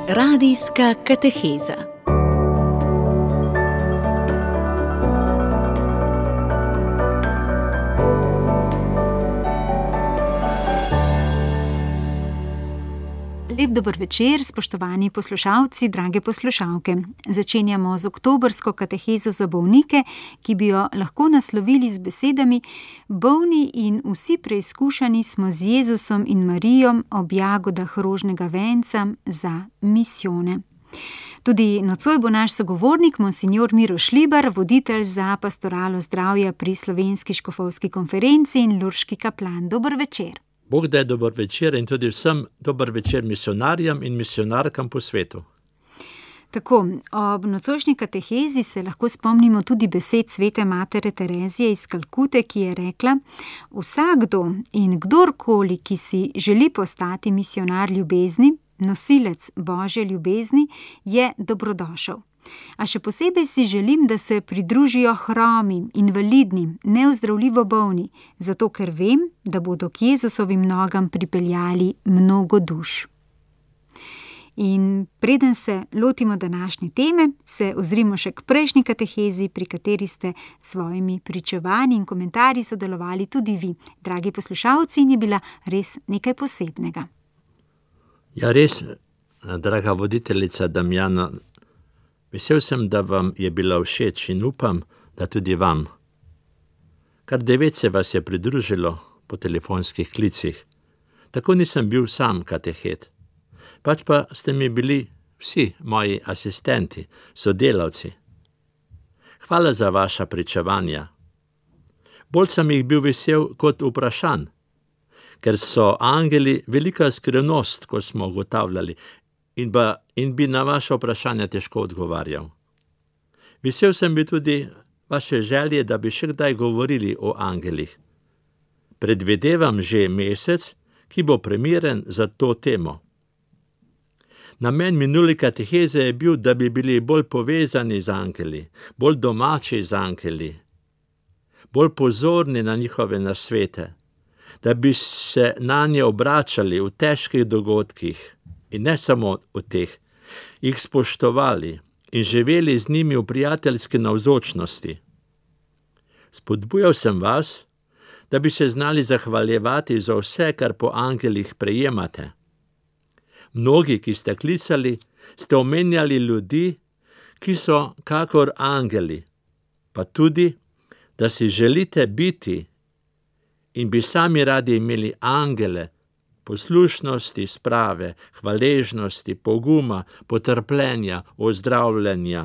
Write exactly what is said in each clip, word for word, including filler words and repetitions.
Radijska kateheza. Lep dober večer, spoštovani poslušalci, drage poslušalke. Začenjamo z oktobrsko katehezo za bolnike, ki bi jo lahko naslovili z besedami: bolni in vsi preizkušani smo z Jezusom in Marijo ob jagodah rožnega venca za misijone. Tudi nocoj bo naš sogovornik monsignor Miro Šlibar, voditelj za pastoralo zdravja pri Slovenski škofovski konferenci in lurški kaplan. Dober večer. Bog daj dober večer in tudi vsem dober večer misionarjem in misionarkam po svetu. Tako, ob nocojšnji katehezi se lahko spomnimo tudi besed svete matere Terezije iz Kalkute, ki je rekla: vsakdo in kdorkoli, ki si želi postati misionar ljubezni, nosilec Božje ljubezni, je dobrodošel. A še posebej si želim, da se pridružijo hromim, invalidnim, neozdravljivo bolni, zato ker vem, da bodo k Jezusovim nogam pripeljali mnogo duš. In preden se lotimo današnje teme, se ozrimo še k prejšnji katehezi, pri kateri ste s svojimi pričevanji in komentarji sodelovali tudi vi, dragi poslušalci, in je bila res nekaj posebnega. Ja, res, draga voditeljica Damjana, vesel sem, da vam je bila všeč in upam, da tudi vam. Kar devet se vas je pridružilo po telefonskih klicih. Tako nisem bil sam katehet. Pač pa ste mi bili vsi moji asistenti, sodelavci. Hvala za vaša pričevanja. Bolj sem jih bil vesel kot vprašanj, ker so angeli velika skrivnost, ko smo ugotavljali, in, ba, in bi na vaše vprašanje težko odgovarjal. Vesel sem bil tudi vaše želje, da bi še kdaj govorili o angelih. Predvidevam že mesec, ki bo primeren za to temo. Namen minule kateheze je bil, da bi bili bolj povezani z angeli, bolj domači z angeli, bolj pozorni na njihove nasvete, da bi se nanje obračali v težkih dogodkih in ne samo v teh, jih spoštovali in živeli z njimi v prijateljski navzočnosti. Spodbujal sem vas, da bi se znali zahvaljevati za vse, kar po angelih prejemate. Mnogi, ki ste klicali, ste omenjali ljudi, ki so kakor angeli, pa tudi, da si želite biti in bi sami radi imeli angele, poslušnosti, sprave, hvaležnosti, poguma, potrpljenja, ozdravljenja.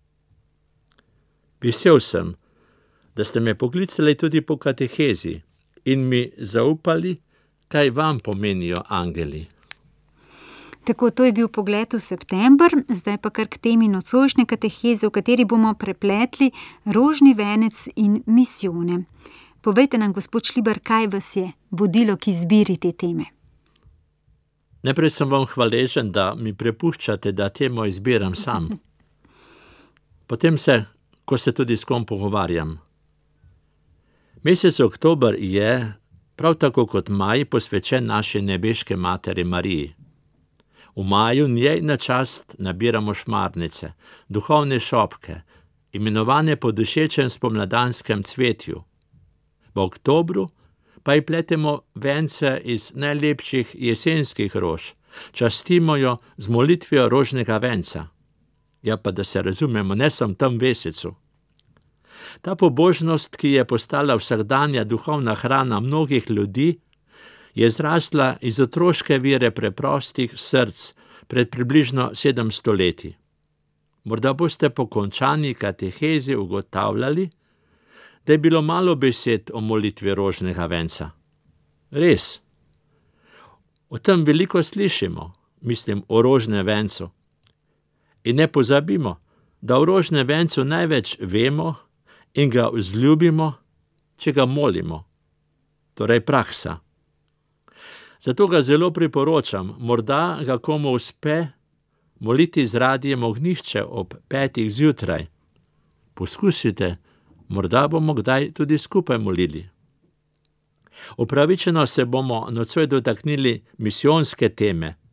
Vesel sem, da ste me poklicali tudi po katehezi in mi zaupali, kaj vam pomenijo angeli. Tako, to je bil pogled v september, zdaj pa kar k temi nocojšnje kateheze, v kateri bomo prepletli rožni venec in misijone. Povejte nam, gospod Šlibar, kaj vas je vodilo k izbiri te teme? Najprej sem vam hvaležen, da mi prepuščate, da temo izbiram sam. Potem se, ko se tudi s kom pogovarjam. Mesec oktober je, prav tako kot maj, posvečen naši nebeške materi Mariji. V maju njej na čast nabiramo šmarnice, duhovne šopke, imenovane po dušečem spomladanskem cvetju. V oktobru pa ji pletemo vence iz najlepših jesenskih rož, častimo jo z molitvijo rožnega venca. Ja, pa da se razumemo, ne sem tam mesecu. Ta pobožnost, ki je postala vsakdanja duhovna hrana mnogih ljudi, je zrasla iz otroške vere preprostih src pred približno sedemsto leti. Morda boste po končani katehezi ugotavljali, da je bilo malo besed o molitvi rožnega venca. Res. O tem veliko slišimo, mislim o rožnem vencu. In ne pozabimo, da o rožnem vencu največ vemo in ga vzljubimo, če ga molimo. Torej praksa. Zato ga zelo priporočam, morda ga komu uspe moliti z radijem Ognjišče ob petih zjutraj. Poskusite, morda bomo kdaj tudi skupaj molili. Upravičeno se bomo nocoj dotaknili misijonske teme,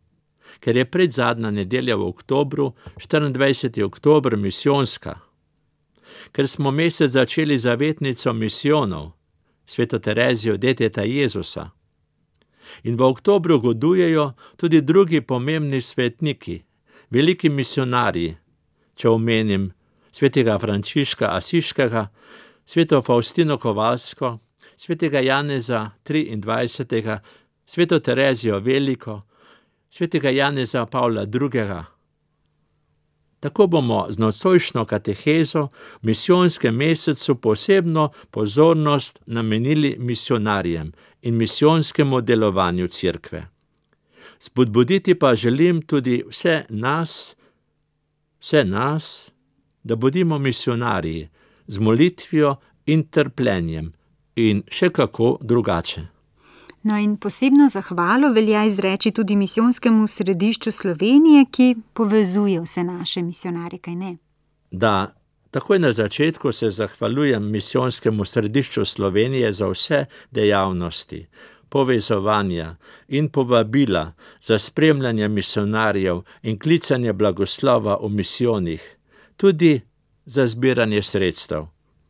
ker je predzadnja nedelja v oktobru, štiriindvajseti oktober, misijonska. Ker smo mesec začeli zavetnico misijonov, sveto Terezijo, deteta Jezusa. In v oktobru godujejo tudi drugi pomembni svetniki, veliki misionarji, če omenim svetega Frančiška Asiškega, sveto Faustino Kovalsko, svetega Janeza triindvajsetega, sveto Terezijo Veliko, svetega Janeza Pavla drugega. Tako bomo z nocojšnjo katehezo v misijonskem mesecu posebno pozornost namenili misionarjem in misijonskemu delovanju Cerkve. Spodbuditi pa želim tudi vse nas, vse nas, da bodimo misionarji z molitvijo in trpljenjem in še kako drugače. No in posebno zahvalo velja izreči tudi misijonskemu središču Slovenije, ki povezuje vse naše misionarje, kaj ne? Da, takoj na začetku se zahvaljujem misijonskemu središču Slovenije za vse dejavnosti, povezovanja in povabila za spremljanje misionarjev in klicanje blagoslova v misijonih, tudi za zbiranje sredstev.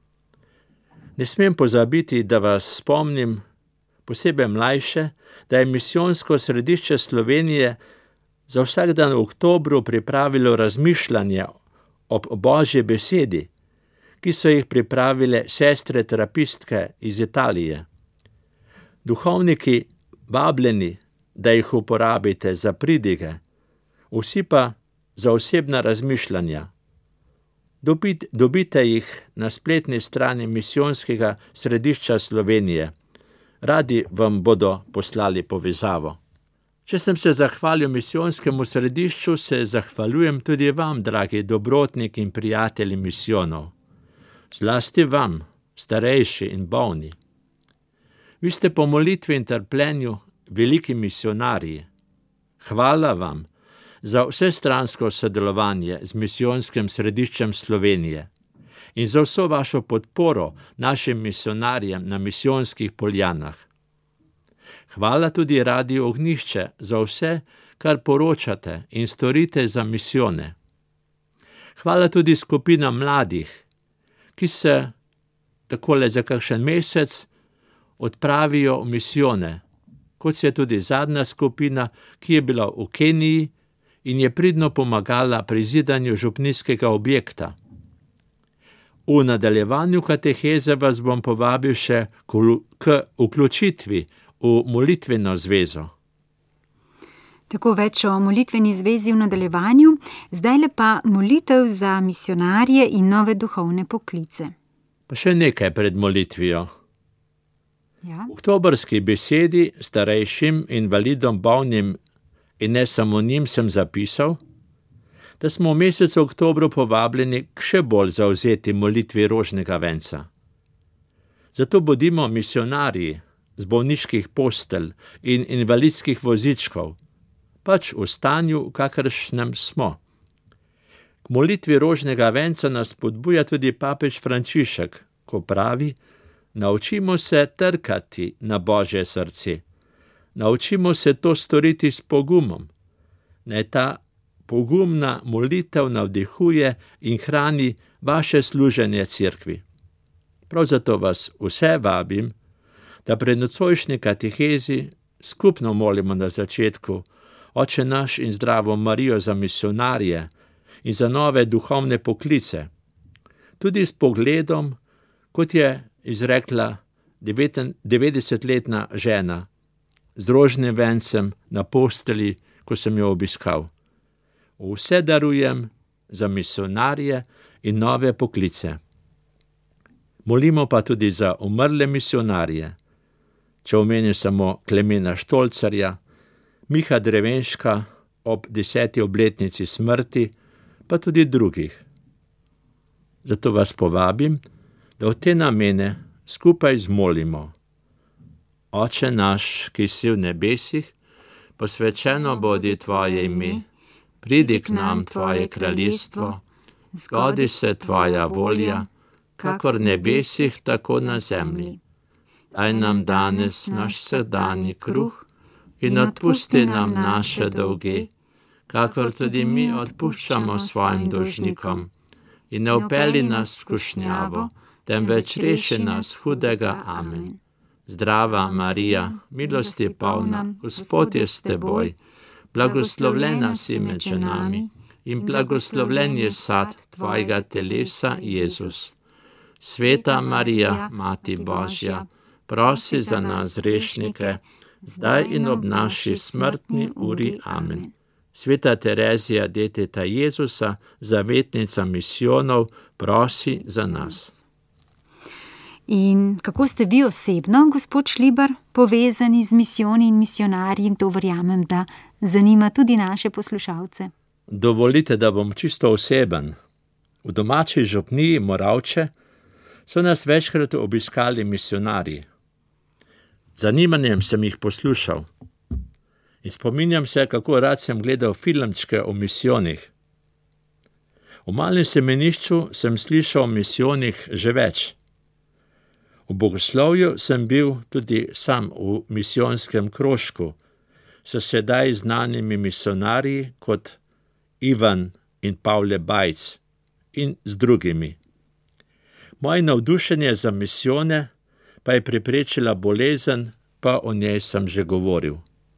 Ne smem pozabiti, da vas spomnim, posebej mlajše, da je misijonsko središče Slovenije za vsak dan v oktobru pripravilo razmišljanje ob Božji besedi, ki so jih pripravile sestre terapistke iz Italije. Duhovniki vabljeni, da jih uporabite za pridige, vsi pa za osebna razmišljanja. Dobite, dobite jih na spletni strani misijonskega središča Slovenije. Radi vam bodo poslali povezavo. Če sem se zahvalil misijonskemu središču, se zahvaljujem tudi vam, dragi dobrotniki in prijatelji misijonov. Zlasti vam, starejši in bolni. Vi ste po molitvi in trpljenju veliki misionarji. Hvala vam za vsestransko sodelovanje z misijonskim središčem Slovenije in za vso vašo podporo našim misionarjem na misijonskih poljanah. Hvala tudi Radiu Ognjišče za vse, kar poročate in storite za misijone. Hvala tudi skupinam mladih, ki se takole za kakšen mesec odpravijo v misijone, kot se je tudi zadnja skupina, ki je bila v Keniji in je pridno pomagala pri zidanju župnijskega objekta. V nadaljevanju kateheze vas bom povabil še k vključitvi v molitveno zvezo. Tako več o molitveni zvezi v nadaljevanju, zdaj le pa molitev za misionarje in nove duhovne poklice. Pa še nekaj pred molitvijo. Ja? V oktobrski besedi starejšim invalidom, bolnim in ne samo njim sem zapisal, da smo v mesecu oktobru povabljeni k še bolj zavzeti molitvi rožnega venca. Zato bodimo misionarji z bolniških postelj in invalidskih vozičkov, pač v stanju, v kakršnem smo. K molitvi rožnega venca nas spodbuja tudi papež Frančišek, ko pravi: naučimo se trkati na Božje srce. Naučimo se to storiti s pogumom. Naj ta pogumna molitev navdihuje in hrani vaše služenje Cerkvi. Prav zato vas vse vabim, da pred nocojšnji katehezi skupno molimo na začetku Oče naš in Zdravo Marijo za misionarje in za nove duhovne poklice. Tudi s pogledom, kot je izrekla devetdesetletna žena, z rožnim vencem na posteli, ko sem jo obiskal. Vse darujem za misionarje in nove poklice. Molimo pa tudi za umrle misionarje. Če omenim samo Klemena Štolcarja, Miha Drevenška ob deseti obletnici smrti, pa tudi drugih. Zato vas povabim, da v te namene skupaj zmolimo. Oče naš, ki si v nebesih, posvečeno bodi tvoje ime, pridi k nam tvoje kraljestvo, zgodi se tvoja volja, kakor v nebesih, tako na zemlji. Daj nam danes naš vsakdanji kruh in odpusti nam naše dolge, kakor tudi mi odpuščamo svojim dolžnikom. In ne vpelji nas v skušnjavo, temveč reši nas hudega. Amen. Zdrava Marija, milosti polna, Gospod je s teboj, blagoslovljena si med ženami in blagoslovljen je sad tvojega telesa, Jezus. Sveta Marija, Mati Božja, prosi za nas grešnike, zdaj in ob naši smrtni uri. Amen. Sveta Terezija, deteta Jezusa, zavetnica misijonov, prosi za nas. In kako ste vi osebno, gospod Šlibar, povezani z misijoni in misionarji? To verjamem, da zanima tudi naše poslušalce. Dovolite, da bom čisto oseben. V domači župniji Moravče so nas večkrat obiskali misionarji. Zanimanjem sem jih poslušal. In spominjam se, kako rad sem gledal filmčke o misijonih. V malem semenišču sem slišal o misijonih že več. V bogoslovju sem bil tudi sam v misijonskem krožku s sedaj znanimi misionarji kot Ivan in Pavle Bajc in z drugimi. Moje navdušenje za misijone pa je preprečila bolezen, pa o njej sem že govoril.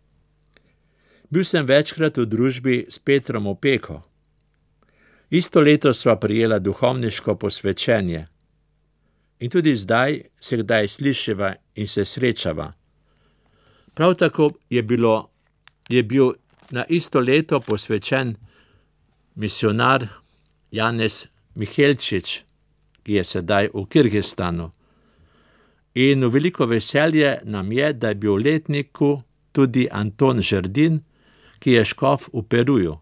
Bil sem večkrat v družbi s Petrom Opeko. Isto leto sva prijela duhovniško posvečenje. In tudi zdaj se kdaj slišiva in se srečava. Prav tako je, bilo, je bil na isto leto posvečen misionar Janez Mihelčič, ki je sedaj v Kirgistanu. In v veliko veselje nam je, da je bil v letniku tudi Anton Žerdin, ki je škof v Peruju.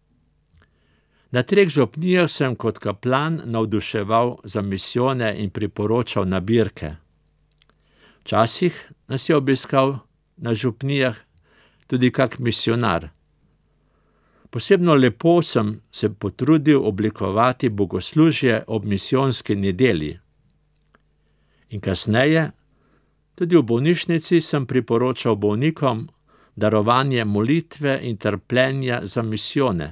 Na treh župnijah sem kot kaplan navduševal za misijone in priporočal nabirke. Včasih nas je obiskal na župnijah tudi kak misionar. Posebno lepo sem se potrudil oblikovati bogoslužje ob misijonski nedelji. In kasneje, tudi v bolnišnici sem priporočal bolnikom darovanje molitve in trpljenja za misijone.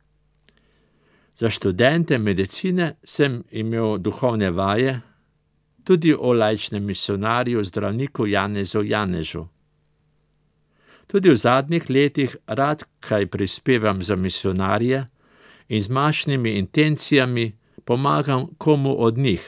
Za študente medicine sem imel duhovne vaje, tudi o laičnem misionarju zdravniku Janezu Janežu. Tudi v zadnjih letih rad kaj prispevam za misionarje in z mašnimi intencijami pomagam komu od njih.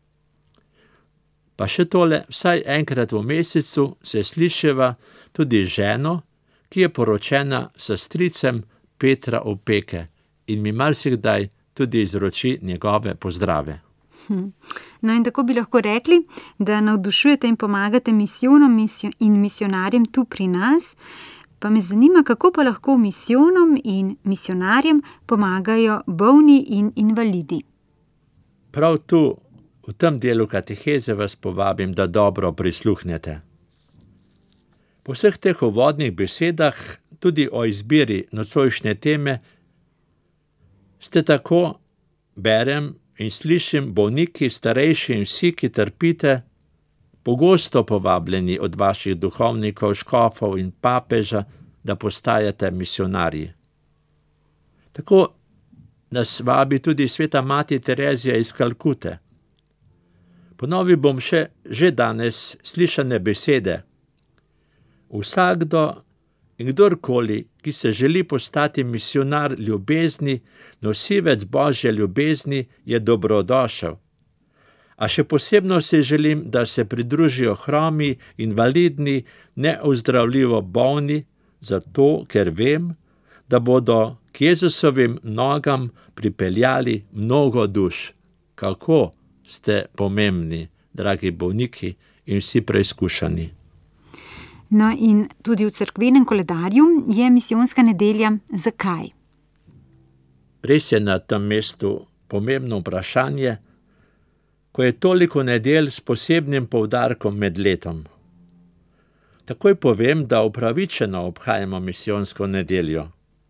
Pa še tole, vsaj enkrat v mesecu se sliševa tudi ženo, ki je poročena s stricem Petra Opeke in mi marsikdaj tudi izroči njegove pozdrave. Hm. No in tako bi lahko rekli, da navdušujete in pomagate misijonom in misionarjem tu pri nas, pa me zanima, kako pa lahko misijonom in misionarjem pomagajo bolni in invalidi. Prav tu, v tem delu kateheze vas povabim, da dobro prisluhnete. Po vseh teh uvodnih besedah, tudi o izbiri nocojšnje teme, ste tako, berem in slišim, bolniki, starejši in vsi, ki trpite, pogosto povabljeni od vaših duhovnikov, škofov in papeža, da postajate misionarji. Tako nas vabi tudi sveta mati Terezija iz Kalkute. Ponovil bom še že danes slišane besede. Vsakdo in kdorkoli, ki se želi postati misionar ljubezni, nosivec Božje ljubezni, je dobrodošel. A še posebno se želim, da se pridružijo hromi, invalidni, neozdravljivo bolni, zato ker vem, da bodo k Jezusovim nogam pripeljali mnogo duš. Kako ste pomembni, dragi bolniki in vsi preizkušani. No in tudi v cerkvenem koledarju je misijonska nedelja. Zakaj? Res je na tem mestu pomembno vprašanje, ko je toliko nedelj s posebnim poudarkom med letom. Takoj povem, da upravičeno obhajamo misijonsko nedeljo.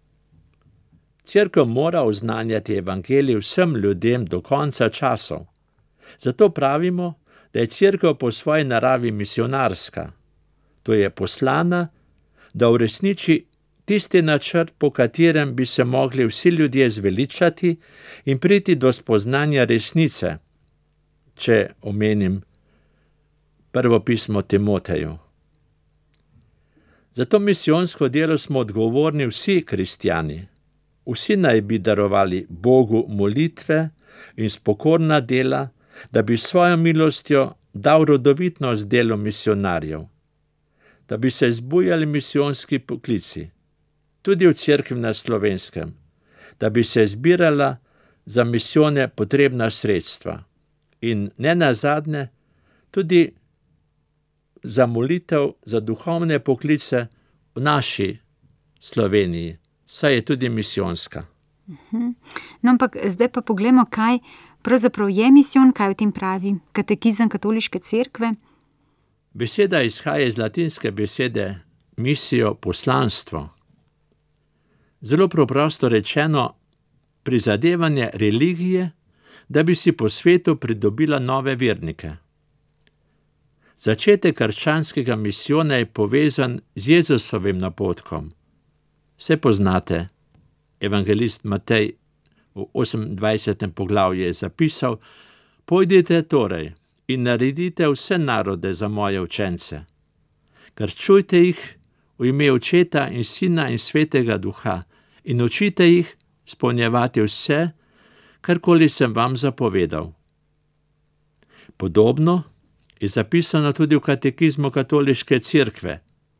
Cerkev mora oznanjati evangelij vsem ljudem do konca časov. Zato pravimo, da je cerkev po svoji naravi misionarska. To je poslana, da uresniči tisti načrt, po katerem bi se mogli vsi ljudje zveličati in priti do spoznanja resnice, če omenim prvo pismo Timoteju. Za to misijonsko delo smo odgovorni vsi kristjani. Vsi naj bi darovali Bogu molitve in spokorna dela, da bi svojo milostjo dal rodovitnost delu misionarjev, da bi se zbujali misijonski poklici, tudi v cerkvi na Slovenskem, da bi se zbirala za misijone potrebna sredstva in ne nazadnje tudi za molitev za duhovne poklice v naši Sloveniji, saj je tudi misijonska. No, ampak zdaj pa poglejmo, kaj pravzaprav je misijon, kaj o tem pravi katekizem katoliške cerkve. Beseda izhaja iz latinske besede misijo, poslanstvo. Zelo preprosto rečeno, prizadevanje religije, da bi si po svetu pridobila nove vernike. Začetek krščanskega misijona je povezan z Jezusovim napotkom. Vse poznate, evangelist Matej v osemindvajsetem poglavju je zapisal: Pojdite torej in naredite vse narode za moje učence. Krščujte jih v ime Očeta in Sina in Svetega Duha in učite jih izpolnjevati vse, karkoli sem vam zapovedal. Podobno je zapisano tudi v katekizmu katoliške cerkve.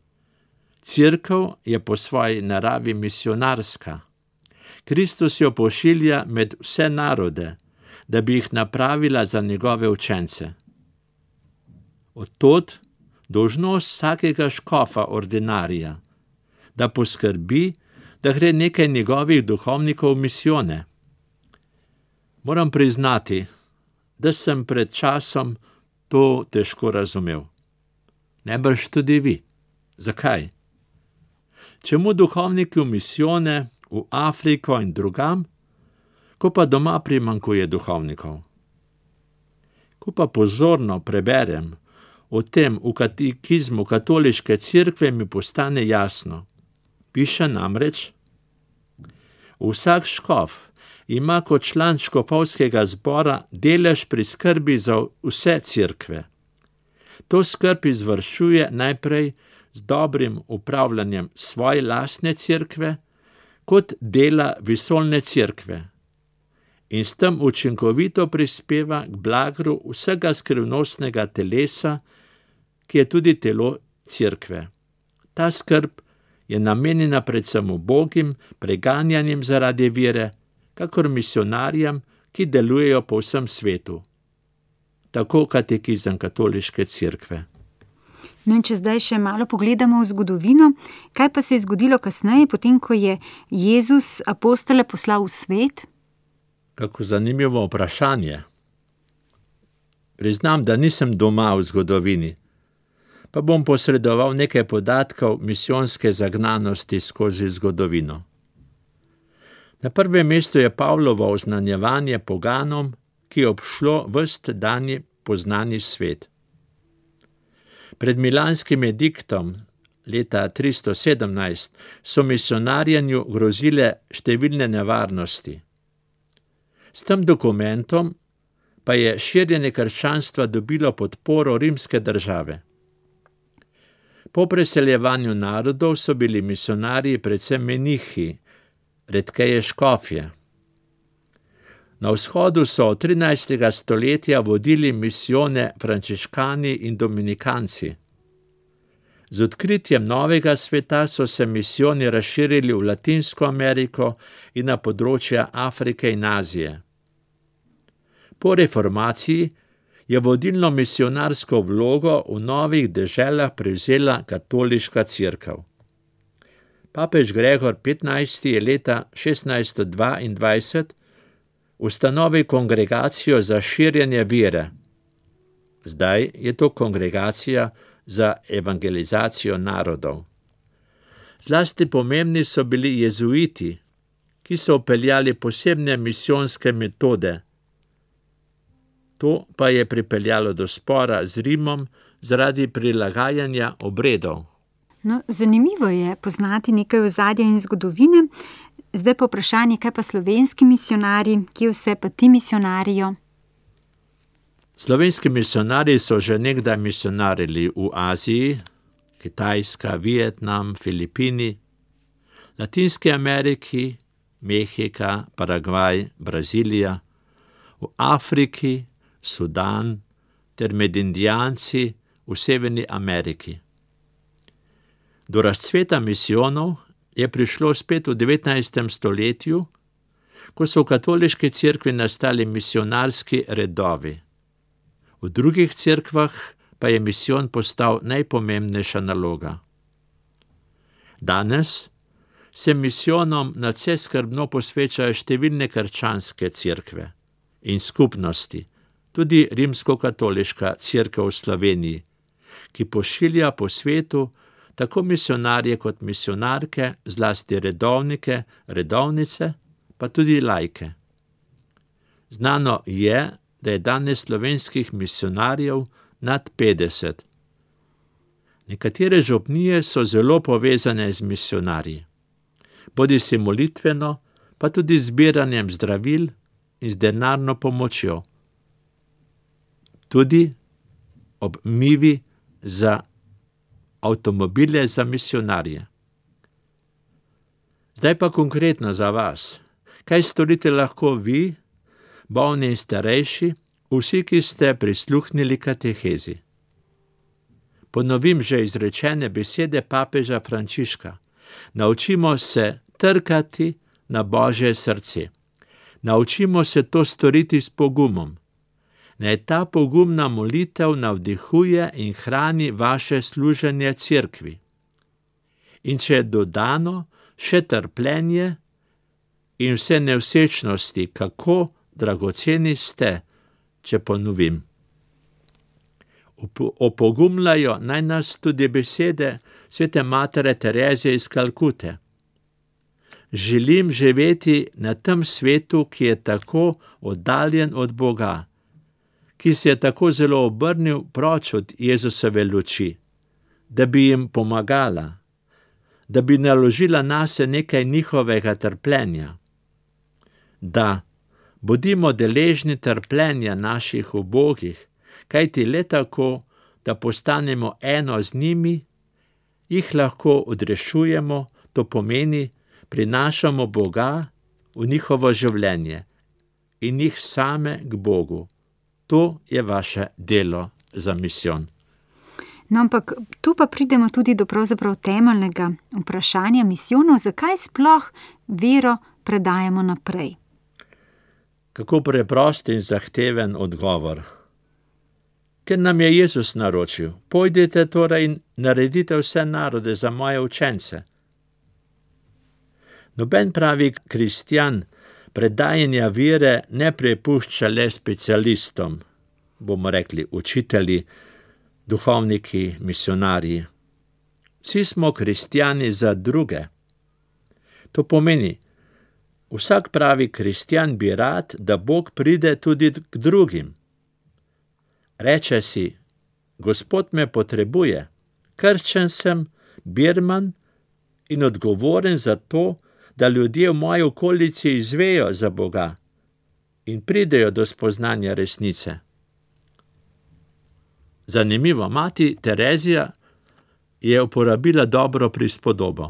Cerkev je po svoji naravi misionarska. Kristus jo pošilja med vse narode, da bi jih napravila za njegove učence. Od tod dolžnost vsakega škofa ordinarija, da poskrbi, da gre nekaj njegovih duhovnikov v misijone. Moram priznati, da sem pred časom to težko razumel. Najbrž tudi vi. Zakaj? Čemu duhovniki v misijone, v Afriko in drugam, ko pa doma primanjkuje duhovnikov? Ko pa pozorno preberem o tem v katekizmu katoliške cerkve, mi postane jasno. Piše namreč: vsak škof ima kot član škofovskega zbora delež pri skrbi za vse cerkve. To skrb izvršuje najprej z dobrim upravljanjem svoje lastne cerkve, kot dela vesoljne cerkve, in s tem učinkovito prispeva k blagru vsega skrivnostnega telesa, ki je tudi telo cerkve. Ta skrb je namenjena predvsem ubogim, preganjanjem zaradi vere, kakor misionarjem, ki delujejo po vsem svetu. Tako katekizem katoliške cerkve. No in če zdaj še malo pogledamo v zgodovino, kaj pa se je zgodilo kasneje, potem ko je Jezus apostole poslal v svet? Kako zanimivo vprašanje. Priznam, da nisem doma v zgodovini, pa bom posredoval nekaj podatkov misijonske zagnanosti skozi zgodovino. Na prvem mestu je Pavlovo oznanjevanje poganom, ki je obšlo ves tedanji poznani svet. Pred milanskim ediktom leta tristo sedemnajst so misionarjenju grozile številne nevarnosti. S tem dokumentom pa je širjenje krščanstva dobilo podporo rimske države. Po preseljevanju narodov so bili misionarji predvsem menihi, redkeje škofje. Na vzhodu so od trinajstega stoletja vodili misijone frančiškani in dominikanci. Z odkritjem novega sveta so se misijoni razširili v Latinsko Ameriko in na področja Afrike in Azije. Po reformaciji je vodilno misionarsko vlogo v novih deželah prevzela katoliška cerkev. Papež Gregor petnajsti je leta šestnajststo dvaindvajset ustanovil kongregacijo za širjenje vere. Zdaj je to kongregacija za evangelizacijo narodov. Zlasti pomembni so bili jezuiti, ki so vpeljali posebne misijonske metode. To pa je pripeljalo do spora z Rimom zaradi prilagajanja obredov. No, zanimivo je poznati nekaj ozadja in zgodovine. Zdaj pa vprašanje, kaj pa slovenski misionarji, kje vse pa ti misionarijo? Slovenski misionarji so že nekdaj misionarili v Aziji, Kitajska, Vietnam, Filipini, Latinski Ameriki, Mehika, Paragvaj, Brazilija, v Afriki, Sudan ter med Indijanci v Severni Ameriki. Do razcveta misijonov je prišlo spet v devetnajstem stoletju, ko so v katoliški cerkvi nastali misionarski redovi. V drugih cerkvah pa je misijon postal najpomembnejša naloga. Danes se misijonom nadvse skrbno posvečajo številne krščanske cerkve in skupnosti, tudi rimskokatoliška cerkev v Sloveniji, ki pošilja po svetu tako misionarje kot misionarke, zlasti redovnike, redovnice, pa tudi laike. Znano je, da je danes slovenskih misionarjev nad petdeset. Nekatere župnije so zelo povezane z misionarji, bodisi molitveno, pa tudi zbiranjem zdravil in z denarno pomočjo. Tudi ob mivi za avtomobile za misionarje. Zdaj pa konkretno za vas. Kaj storite lahko vi, bolni in starejši, vsi, ki ste prisluhnili katehezi? Ponovim že izrečene besede papeža Frančiška. Naučimo se trkati na Božje srce. Naučimo se to storiti s pogumom. Naj ta pogumna molitev navdihuje in hrani vaše služenje cerkvi. In če je dodano še trpljenje in vse nevsečnosti, kako dragoceni ste, če ponovim. Opogumljajo naj nas tudi besede svete matere Terezije iz Kalkute. Želim živeti na tem svetu, ki je tako oddaljen od Boga, ki se je tako zelo obrnil proč od Jezusove luči, da bi jim pomagala, da bi naložila nase nekaj njihovega trpljenja. Da, bodimo deležni trpljenja naših ubogih, kajti le tako, da postanemo eno z njimi, jih lahko odrešujemo, to pomeni, prinašamo Boga v njihovo življenje in jih same k Bogu. To je vaše delo za misijon. No, ampak tu pa pridemo tudi do pravzaprav temeljnega vprašanja misijonov, zakaj sploh vero predajamo naprej. Kako preprost in zahteven odgovor. Ker nam je Jezus naročil, pojdite torej in naredite vse narode za moje učence. Noben pravi kristjan predajanja vere ne prepušča le specialistom, bomo rekli učitelji, duhovniki, misionarji. Vsi smo kristjani za druge. To pomeni, vsak pravi kristjan bi rad, da Bog pride tudi k drugim. Reče si, Gospod me potrebuje, krščen sem, birman in odgovoren za to, da ljudje v moji okolici izvejo za Boga in pridejo do spoznanja resnice. Zanimivo, mati Terezija je uporabila dobro prispodobo.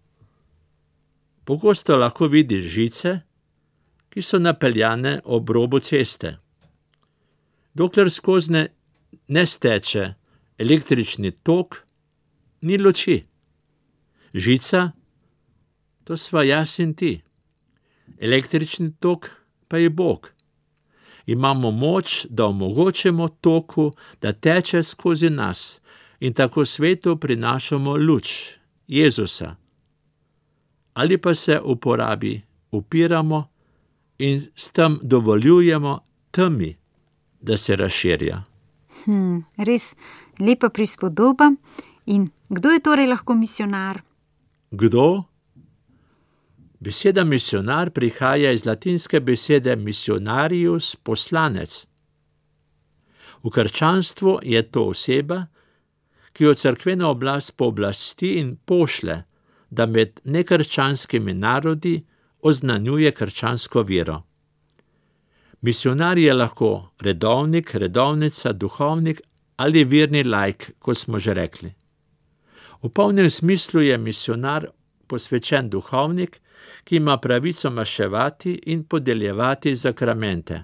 Pogosto lahko vidiš žice, ki so napeljane ob robu ceste. Dokler skozi ne steče električni tok, ni luči. Žica, to sva jaz in ti. Električni tok pa je Bog. Imamo moč, da omogočimo toku, da teče skozi nas in tako svetu prinašamo luč Jezusa. Ali pa se uporabi, upiramo in s tem dovoljujemo temi, da se razširja. Hmm, res lepa prispodoba. In kdo je torej lahko misionar? Kdo? Beseda misionar prihaja iz latinske besede missionarius, poslanec. V krščanstvu je to oseba, ki jo cerkvena oblast pooblasti in pošle, da med nekrščanskimi narodi oznanjuje krščansko vero. Misionar je lahko redovnik, redovnica, duhovnik ali verni laik, kot smo že rekli. V polnem smislu je misionar posvečen duhovnik, ki ima pravico maševati in podeljevati zakramente.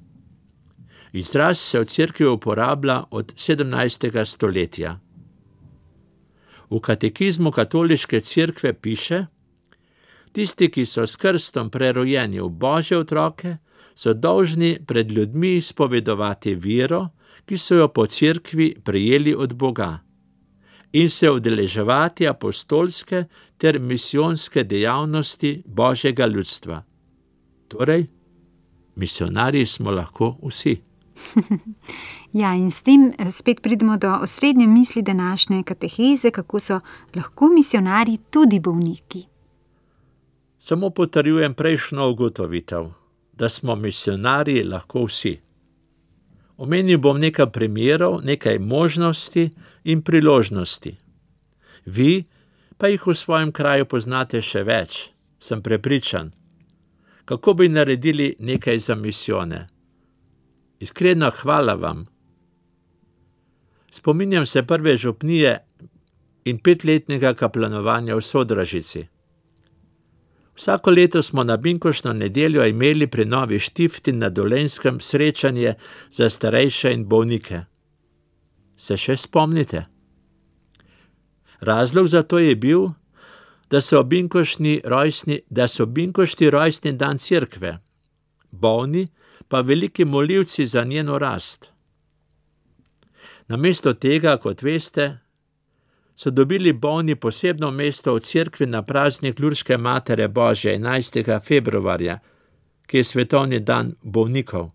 Izraz se v cerkvi uporablja od sedemnajstega stoletja. V katekizmu katoliške cerkve piše: tisti, ki so s krstom prerojeni v Božje otroke, so dolžni pred ljudmi izpovedovati vero, ki so jo po cerkvi prejeli od Boga, in se udeleževati apostolske ter misijonske dejavnosti Božjega ljudstva. Torej, misionarji smo lahko vsi. Ja, in s tem spet pridemo do osrednje misli današnje kateheze, kako so lahko misionarji tudi bolniki. Samo potrjujem prejšnjo ugotovitev, da smo misionarji lahko vsi. Omenil bom nekaj primerov, nekaj možnosti in priložnosti. Vi pa jih v svojem kraju poznate še več, sem prepričan. Kako bi naredili nekaj za misijone? Iskrena hvala vam. Spominjam se prve župnije in petletnega kaplanovanja v Sodražici. Vsako leto smo na binkoštno nedeljo imeli pri Novi Štifti na Dolenjskem srečanje za starejše in bolnike. Se še spomnite? Razlog za to je bil, da so binkoštni rojstni, da so binkošti rojstni dan cerkve, bolni pa veliki molilci za njeno rast. Namesto tega, kot veste, so dobili bolni posebno mesto v cerkvi na praznik Lurške Matere Božje enajstega februarja, ki je svetovni dan bolnikov.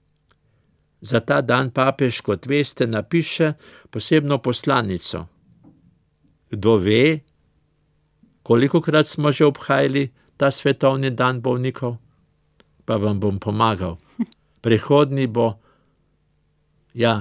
Za ta dan papež, kot veste, napiše posebno poslanico. Kdo ve, kolikokrat smo že obhajali ta svetovni dan bolnikov? Pa vam bom pomagal. Prihodnji bo, ja,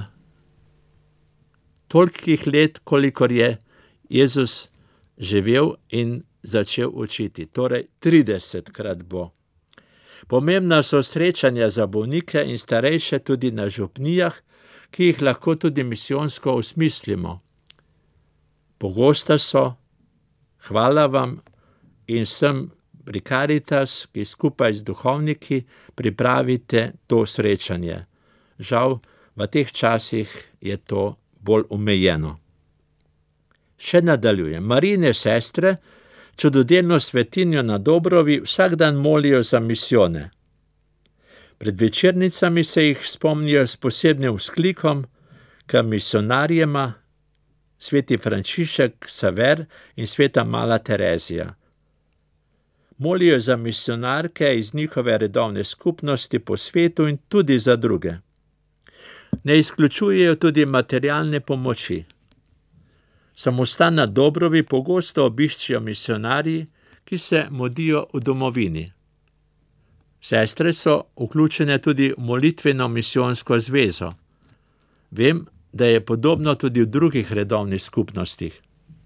tolikih let, kolikor je Jezus živel in začel učiti. Torej, tridesetkrat bo. Pomembna so srečanja za bolnike in starejše tudi na župnijah, ki jih lahko tudi misijonsko osmislimo. Pogosta so, hvala vam in sem pri Caritas, ki skupaj z duhovniki pripravite to srečanje. Žal, v teh časih je to bolj omejeno. Še nadaljujem. Marijine sestre čudodelno svetinjo na Dobrovi vsak dan molijo za misijone. Pred večernicami se jih spomnijo s posebnim vzklikom k misionarjema, sveti Frančišek Saver in sveta Mala Terezija. Molijo za misionarke iz njihove redovne skupnosti po svetu in tudi za druge. Ne izključujejo tudi materialne pomoči. Samostan na Dobrovi pogosto obiščijo misionarji, ki se mudijo v domovini. Sestre so vključene tudi v molitveno misijonsko zvezo. Vem, da je podobno tudi v drugih redovnih skupnostih.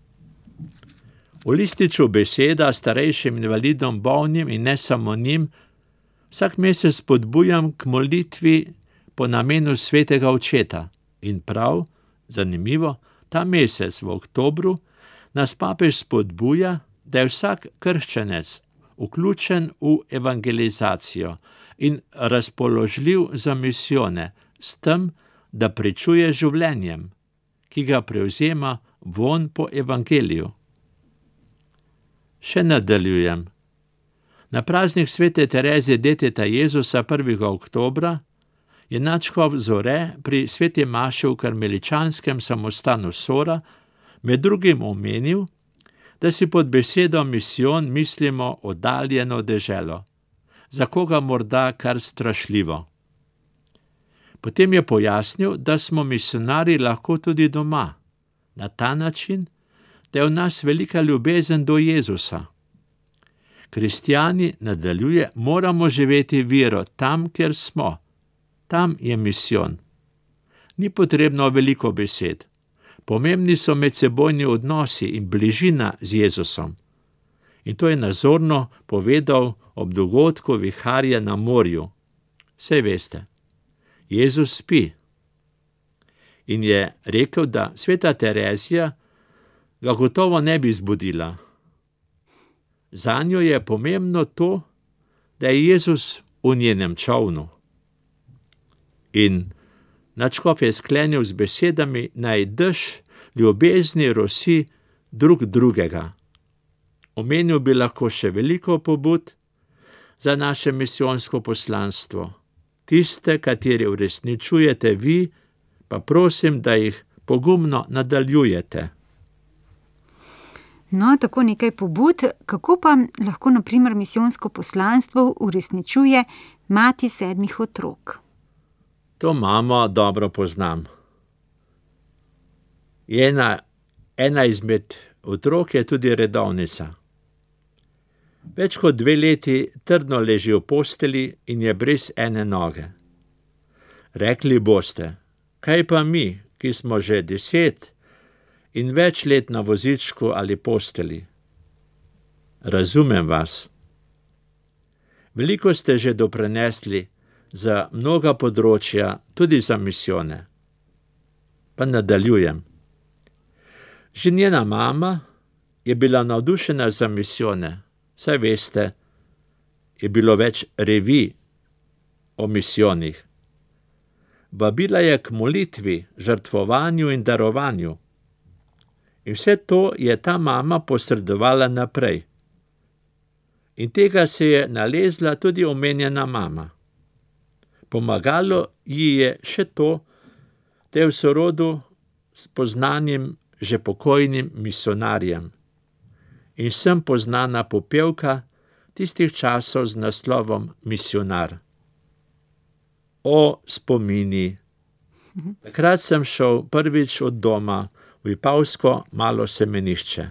V lističu beseda starejšim invalidom, bolnim in ne samo njim, vsak mesec spodbujam k molitvi po namenu svetega očeta. In prav, zanimivo, ta mesec v oktobru nas papež spodbuja, da je vsak krščanec vključen v evangelizacijo in razpoložljiv za misijone, s tem, da pričuje življenjem, ki ga prevzema vonj po evangeliju. Še nadaljujem. Na praznik svete Terezije deteta Jezusa prvega oktobra je nadškof Zore pri sveti maši v karmeličanskem samostanu Sora med drugim omenil, da si pod besedo misijon mislimo oddaljeno deželo, za koga morda kar strašljivo. Potem je pojasnil, da smo misionarji lahko tudi doma, na ta način, da je v nas velika ljubezen do Jezusa. Kristjani, nadaljuje, moramo živeti vero tam, kjer smo. Tam je misijon. Ni potrebno veliko besed. Pomembni so medsebojni odnosi in bližina z Jezusom. In to je nazorno povedal ob dogodku viharja na morju. Saj veste, Jezus spi. In je rekel, da sveta Terezija ga gotovo ne bi zbudila. Zanjo je pomembno to, da je Jezus v njenem čolnu. In nadškof je sklenil z besedami, naj dež ljubezni rosi drug drugega. Omenil bi lahko še veliko pobud za naše misijonsko poslanstvo. Tiste, kateri uresničujete vi, pa prosim, da jih pogumno nadaljujete. No, tako nekaj pobud, kako pa lahko na primer misijonsko poslanstvo uresničuje mati sedmih otrok? To mamo dobro poznam. Ena, ena izmed otrok je tudi redovnica. Več kot dve leti trdno leži v posteli in je brez ene noge. Rekli boste, kaj pa mi, ki smo že deset in več let na vozičku ali posteli? Razumem vas. Veliko ste že doprinesli za mnoga področja, tudi za misijone. Pa nadaljujem. Že njena mama je bila navdušena za misijone. Saj veste, je bilo več revij o misijonih. Vabila je k molitvi, žrtvovanju in darovanju. In vse to je ta mama posredovala naprej. In tega se je nalezla tudi omenjena mama. Pomagalo ji je še to, da je v sorodu s poznanim že pokojnim misionarjem. In sem poznana popevka tistih časov z naslovom Misionar. O spomini! Takrat sem šel prvič od doma v Vipavsko malo semenišče.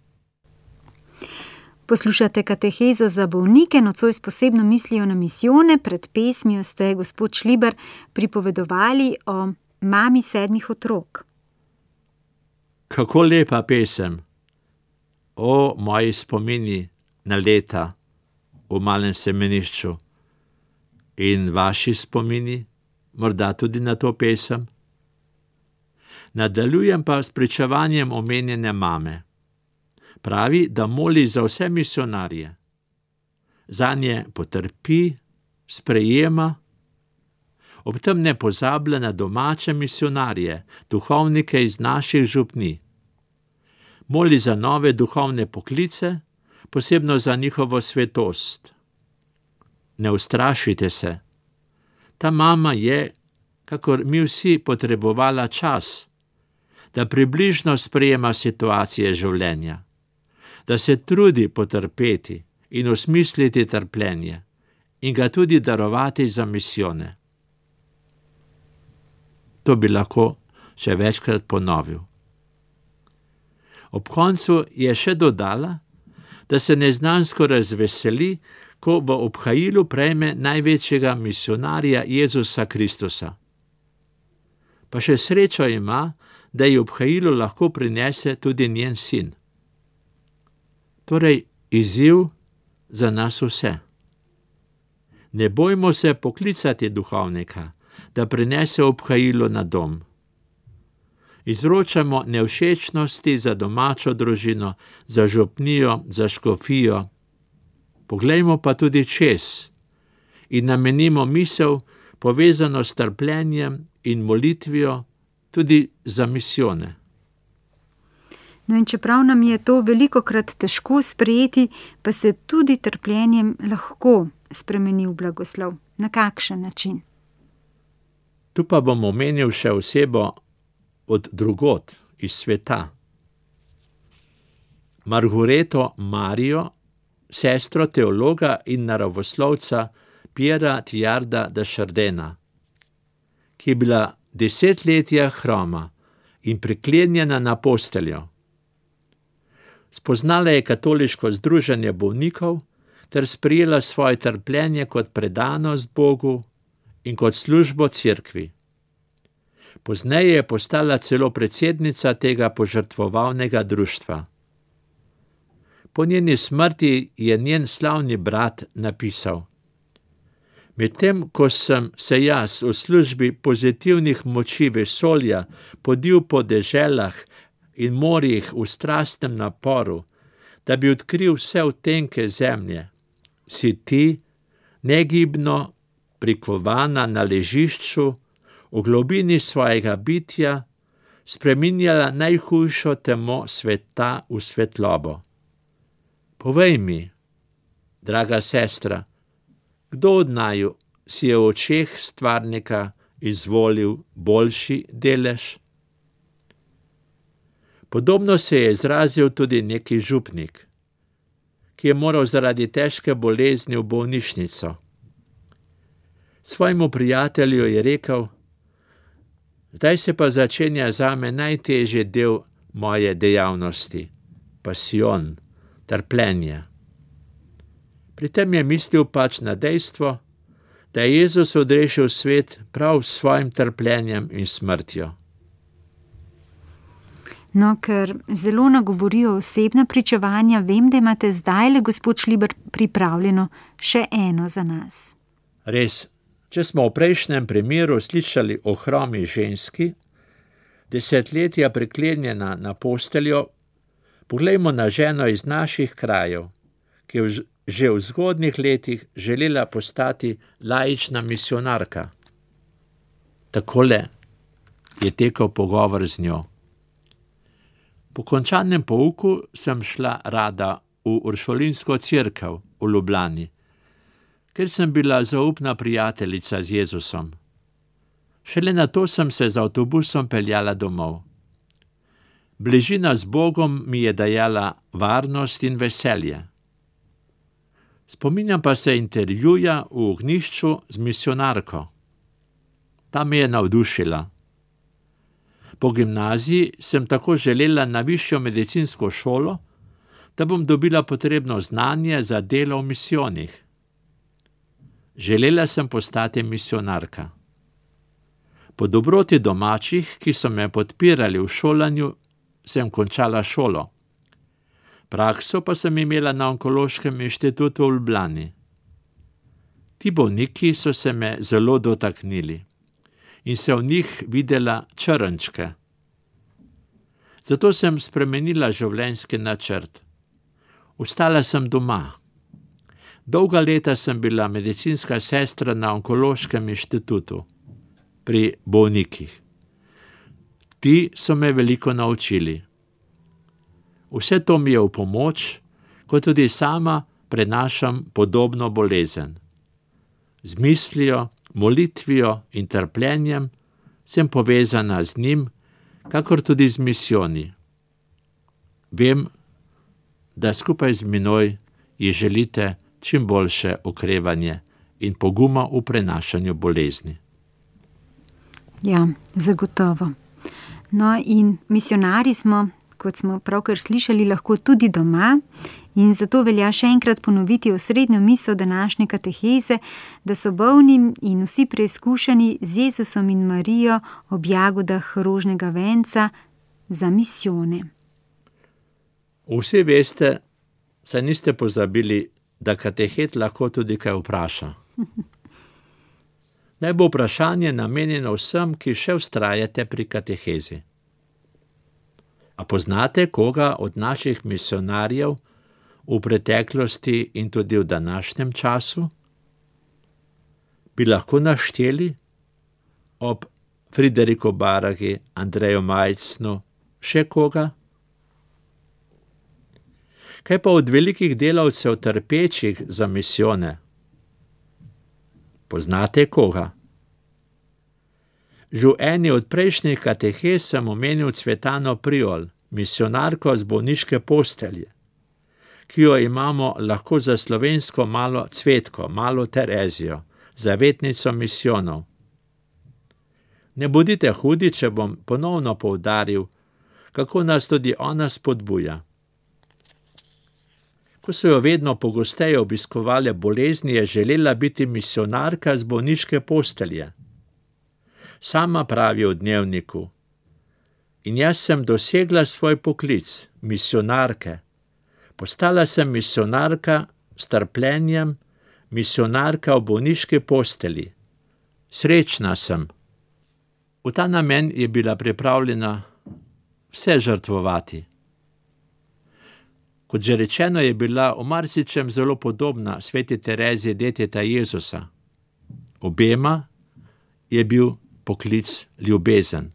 Poslušate katehezo za bolnike, nocoj s posebno mislijo na misijone. Pred pesmijo ste, gospod Šliber, pripovedovali o mami sedmih otrok. Kako lepa pesem! O moji spomini na leta v malem semenišču in vaši spomini, morda tudi na to pesem. Nadaljujem pa s pričevanjem omenjene mame. Pravi, da moli za vse misionarje. Zanje potrpi, sprejema, ob tem ne pozablja na domače misionarje, duhovnike iz naših župnij. Moli za nove duhovne poklice, posebno za njihovo svetost. Ne ustrašite se. Ta mama je, kakor mi vsi, potrebovala čas, da približno sprejema situacije življenja, da se trudi potrpeti in osmisliti trpljenje in ga tudi darovati za misijone. To bi lahko še večkrat ponovil. Ob koncu je še dodala, da se neznansko razveseli, ko v obhajilu prejme največjega misionarja Jezusa Kristusa. Pa še srečo ima, da ji obhajilu lahko prinese tudi njen sin. Torej, izziv za nas vse. Ne bojmo se poklicati duhovnika, da prinese obhajilo na dom. Izročamo nevšečnosti za domačo družino, za župnijo, za škofijo. Poglejmo pa tudi čez in namenimo misel, povezano s trpljenjem in molitvijo, tudi za misijone. No in čeprav nam je to velikokrat težko sprejeti, pa se tudi trpljenjem lahko spremeni v blagoslov. Na kakšen način? Tu pa bom omenil še osebo od drugod, iz sveta. Margureto Marijo, sestro teologa in naravoslovca Piera Teilharda de Chardena, ki je bila desetletja hroma in priklenjena na posteljo. Spoznala je katoliško združenje bolnikov ter sprejela svoje trpljenje kot predanost Bogu in kot službo cerkvi. Pozneje je postala celo predsednica tega požrtvovalnega društva. Po njeni smrti je njen slavni brat napisal: Medtem ko sem se jaz v službi pozitivnih moči vesolja podil po deželah in morjih v strastnem naporu, da bi odkril vse odtenke zemlje, si ti, negibno prikovana na ležišču, v globini svojega bitja, spreminjala najhujšo temo sveta v svetlobo. Povej mi, draga sestra, kdo od naju si je v očeh stvarnika izvolil boljši delež? Podobno se je izrazil tudi neki župnik, ki je moral zaradi težke bolezni v bolnišnico. Svojemu prijatelju je rekel: Zdaj se pa začenja zame najtežji del moje dejavnosti, pasijon, trpljenje. Pri tem je mislil pač na dejstvo, da je Jezus odrešil svet prav s svojim trpljenjem in smrtjo. No, ker zelo nagovorijo osebna pričevanja, vem, da imate zdajle, gospod Šliber, pripravljeno še eno za nas. Res, če smo v prejšnjem primeru slišali o hromi ženski, desetletja priklenjena na posteljo, poglejmo na ženo iz naših krajev, ki je že v zgodnjih letih želela postati laična misijonarka. Takole je tekel pogovor z njo. Po končanem pouku sem šla rada v Uršulinsko cerkev v Ljubljani, ker sem bila zaupna prijateljica z Jezusom. Šele nato sem se z avtobusom peljala domov. Bližina z Bogom mi je dajala varnost in veselje. Spominjam pa se intervjuja v ognjišču z misijonarko. Ta me je navdušila. Po gimnaziji sem tako želela na višjo medicinsko šolo, da bom dobila potrebno znanje za delo v misijonih. Želela sem postati misijonarka. Po dobroti domačih, ki so me podpirali v šolanju, sem končala šolo. Prakso pa sem imela na Onkološkem inštitutu v Ljubljani. Ti bolniki so se me zelo dotaknili in se v njih videla črnčke. Zato sem spremenila življenjski načrt. Ostala sem doma. Dolga leta sem bila medicinska sestra na Onkološkem inštitutu pri bolnikih. Ti so me veliko naučili. Vse to mi je v pomoč, ko tudi sama prenašam podobno bolezen. Z mislijo, molitvijo in trpljenjem sem povezana z njim, kakor tudi z misijoni. Vem, da skupaj z menoj ji želite čim boljše okrevanje in poguma v prenašanju bolezni. Ja, zagotovo. No, in misijonari smo, kot smo pravkar slišali, lahko tudi doma, in zato velja še enkrat ponoviti osrednjo misel današnje kateheze, da so bolni in vsi preizkušeni z Jezusom in Marijo ob jagodah rožnega venca za misijone. Vsi veste, saj niste pozabili, da katehet lahko tudi kaj vpraša. Naj bo vprašanje namenjeno vsem, ki še vztrajate pri katehezi. A poznate koga od naših misijonarjev v preteklosti in tudi v današnjem času? Bi lahko našteli ob Frideriku Baragi, Andreju Majcnu, še koga? Kaj pa od velikih delavcev trpečih za misijone? Poznate koga? Že v eni od prejšnjih katehez sem omenil Cvetano Priol, misijonarko z bolniške postelje, ki jo imamo lahko za slovensko malo Cvetko, malo Terezijo, zavetnico misijonov. Ne bodite hudi, če bom ponovno poudaril, kako nas tudi ona spodbuja. Ko so jo vedno pogosteje obiskovale bolezni, je želela biti misijonarka z bolniške postelje. Sama pravi v dnevniku: in jaz sem dosegla svoj poklic, misijonarke. Postala sem misijonarka s trpljenjem, misijonarka v bolniški postelji. Srečna sem. V ta namen je bila pripravljena vse žrtvovati. Kot že rečeno, je bila v marsičem zelo podobna sveti Tereziji deteta Jezusa. Obema je bil poklic ljubezen.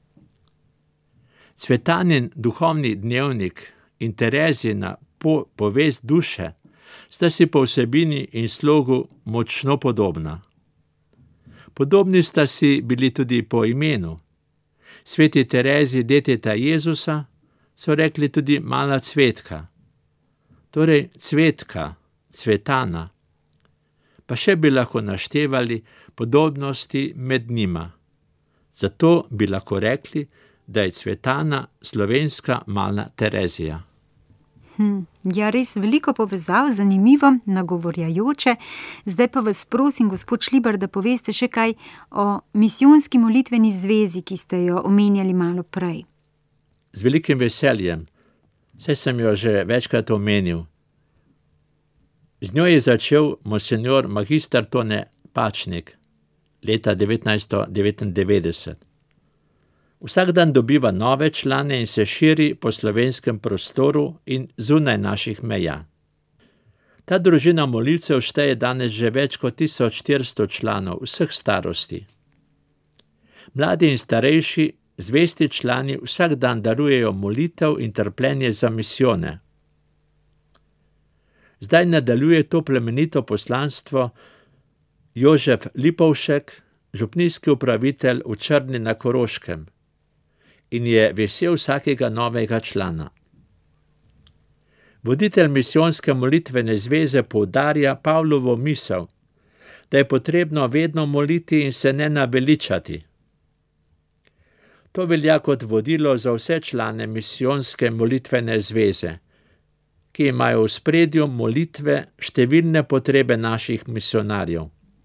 Cvetanin duhovni dnevnik in Terezijina po, povest duše sta si po vsebini in slogu močno podobna. Podobni sta si bili tudi po imenu. Sveti Tereziji deteta Jezusa so rekli tudi mala cvetka, torej cvetka, cvetana. Pa še bi lahko naštevali podobnosti med njima. Zato bi lahko rekli, da je Cvetana slovenska mala Terezija. Hm, ja, res veliko povezav, zanimivo, nagovorjajoče. Zdaj pa vas prosim, gospod Šlibar, da poveste še kaj o misijonski molitveni zvezi, ki ste jo omenjali malo prej. Z velikim veseljem, saj sem jo že večkrat omenil. Z njo je začel monsenjor magister Tone Pačnik leta devetnajststo devetindevetdeset. Vsak dan dobiva nove člane in se širi po slovenskem prostoru in zunaj naših meja. Ta družina molivcev šteje danes že več kot tisoč štiristo članov vseh starosti. Mladi in starejši, zvesti člani vsak dan darujejo molitev in trpljenje za misijone. Zdaj nadaljuje to plemenito poslanstvo Jožef Lipovšek, župnijski upravitelj v Črni na Koroškem, in je vesel vsakega novega člana. Voditelj misijonske molitvene zveze poudarja Pavlovo misel, da je potrebno vedno moliti in se ne naveličati. To velja kot vodilo za vse člane misijonske molitvene zveze, ki imajo v spredju molitve številne potrebe naših misijonarjev.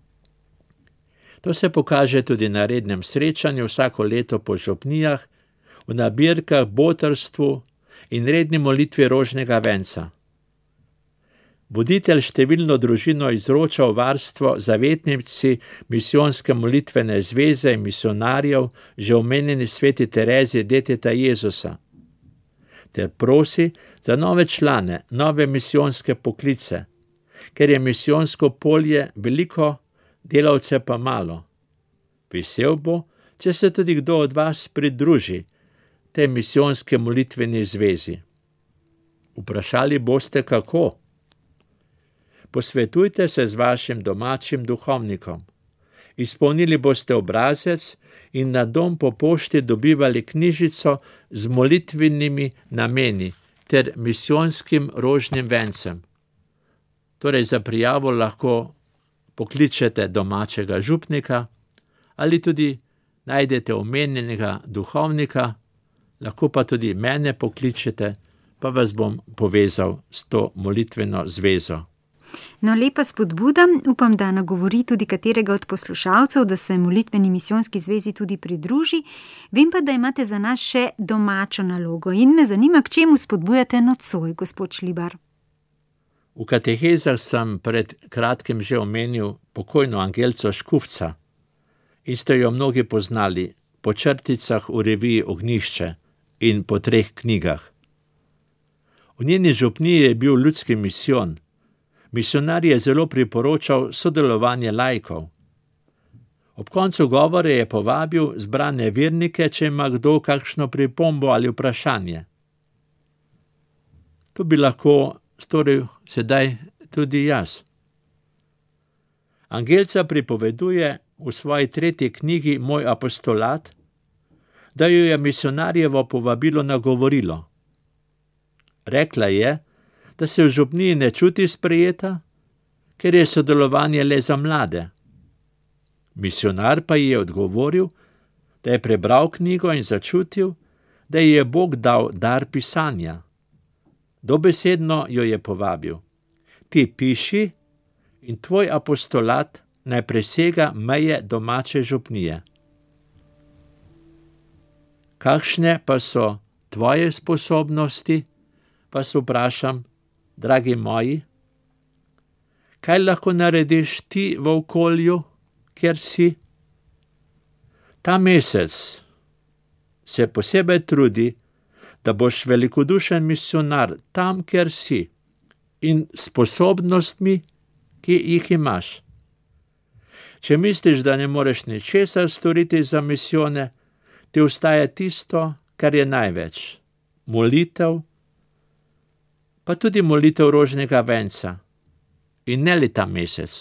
To se pokaže tudi na rednem srečanju vsako leto po župnijah, v nabirkah, botrstvu in redni molitvi rožnega venca. Voditelj številno družino izroča v varstvo zavetnici misijonske molitvene zveze in misijonarjev, že omenjeni sveti Tereziji deteta Jezusa, ter prosi za nove člane, nove misijonske poklice, ker je misijonsko polje veliko, delavce pa malo. Vesel bo, če se tudi kdo od vas pridruži tej misijonske molitveni zvezi. Vprašali boste, kako? Posvetujte se z vašim domačim duhovnikom. Izpolnili boste obrazec in na dom po pošti dobivali knjižico z molitvenimi nameni ter misijonskim rožnim vencem. Torej za prijavo lahko pokličete domačega župnika ali tudi najdete omenjenega duhovnika, lahko pa tudi mene pokličete, pa vas bom povezal s to molitveno zvezo. No, lepa spodbuda, upam, da nagovori tudi katerega od poslušalcev, da se molitveni misijonski zvezi tudi pridruži. Vem pa, da imate za nas še domačo nalogo in me zanima, k čemu spodbujate nocoj, gospod Šlibar. V katehezah sem pred kratkim že omenil pokojno Angelco Škufca in ste jo mnogi poznali po črticah v reviji Ognjišče in po treh knjigah. V njeni župniji je bil ljudski misijon. Misijonar je zelo priporočal sodelovanje laikov. Ob koncu govora je povabil zbrane vernike, če ima kdo kakšno pripombo ali vprašanje. To bi lahko storil sedaj tudi jaz. Angelca pripoveduje v svoji tretji knjigi Moj apostolat, da jo je misijonarjevo povabilo nagovorilo. Rekla je, da se v župniji ne čuti sprejeta, ker je sodelovanje le za mlade. Misijonar pa ji je odgovoril, da je prebral knjigo in začutil, da ji je Bog dal dar pisanja. Dobesedno jo je povabil: ti piši in tvoj apostolat naj presega meje domače župnije. Kakšne pa so tvoje sposobnosti, vas vprašam, dragi moji? Kaj lahko narediš ti v okolju, kjer si? Ta mesec se posebej trudi, da boš velikodušen misionar tam, kjer si in sposobnostmi, ki jih imaš. Če misliš, da ne moreš ničesar storiti za misijone, ti ostaje tisto, kar je največ. Molitev, pa tudi molitev rožnega venca. In ne le ta mesec.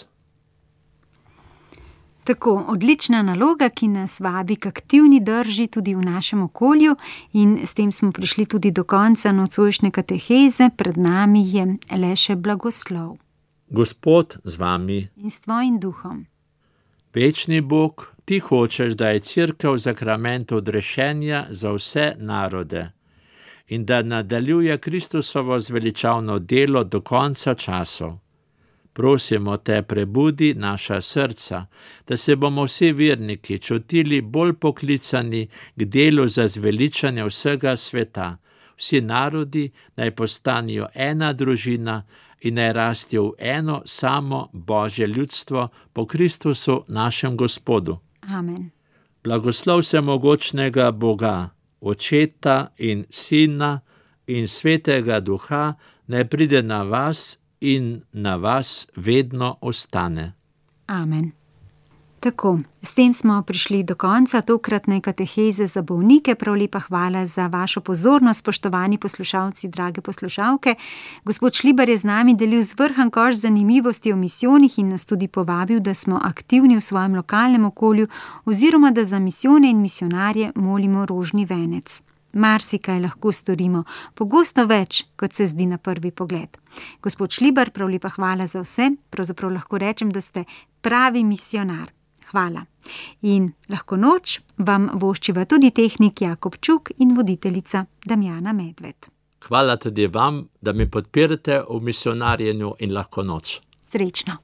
Tako, odlična naloga, ki nas vabi k aktivni drži tudi v našem okolju, in s tem smo prišli tudi do konca nocojšnje kateheze. Pred nami je le še blagoslov. Gospod z vami. In s tvojim duhom. Večni Bog, ti hočeš, da je Cerkev zakrament odrešenja za vse narode in da nadaljuje Kristusovo zveličavno delo do konca časov. Prosimo te, prebudi naša srca, da se bomo vsi verniki čutili bolj poklicani k delu za zveličanje vsega sveta. Vsi narodi naj postanijo ena družina in naj rastijo v eno samo Božje ljudstvo po Kristusu našem Gospodu. Amen. Blagoslov vsemogočnega Boga, Očeta in Sina in Svetega Duha, naj pride na vas in na vas vedno ostane. Amen. Tako, s tem smo prišli do konca tokratne kateheze za bolnike. Prav lepa hvala za vašo pozornost, spoštovani poslušalci, drage poslušalke. Gospod Šlibar je z nami delil zvrhan koš zanimivosti o misijonih in nas tudi povabil, da smo aktivni v svojem lokalnem okolju oziroma da za misijone in misionarje molimo rožni venec. Marsikaj lahko storimo, pogosto več, kot se zdi na prvi pogled. Gospod Šlibar, prav lepa hvala za vse, pravzaprav lahko rečem, da ste pravi misionar. Hvala. In lahko noč vam voščiva tudi tehnik Jakob Čuk in voditeljica Damjana Medved. Hvala tudi vam, da me podpirate v misionarjenju in lahko noč. Srečno.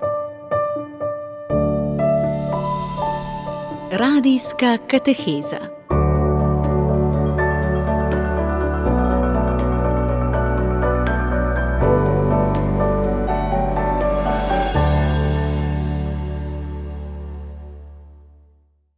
Radijska kateheza.